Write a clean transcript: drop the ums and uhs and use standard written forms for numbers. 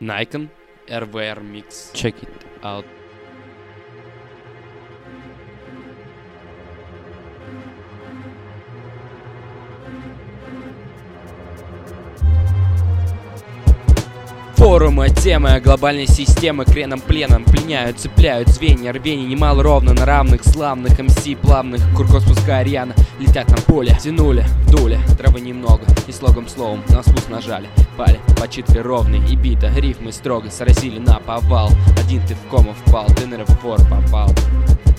Nikon RVR Mix. Check it out. Форумы, темы, глобальной системы креном пленом пленяют, цепляют звенья, рвений немало ровно на равных, славных МС, плавных, куркос пускай рьяно, летят на поле, тянули, дули, травы немного, и слогом словом на спуск нажали, пали, по читке ровный и бита, рифмы строго сразили на повал, один ты в кому впал, ты наверное в упор попал.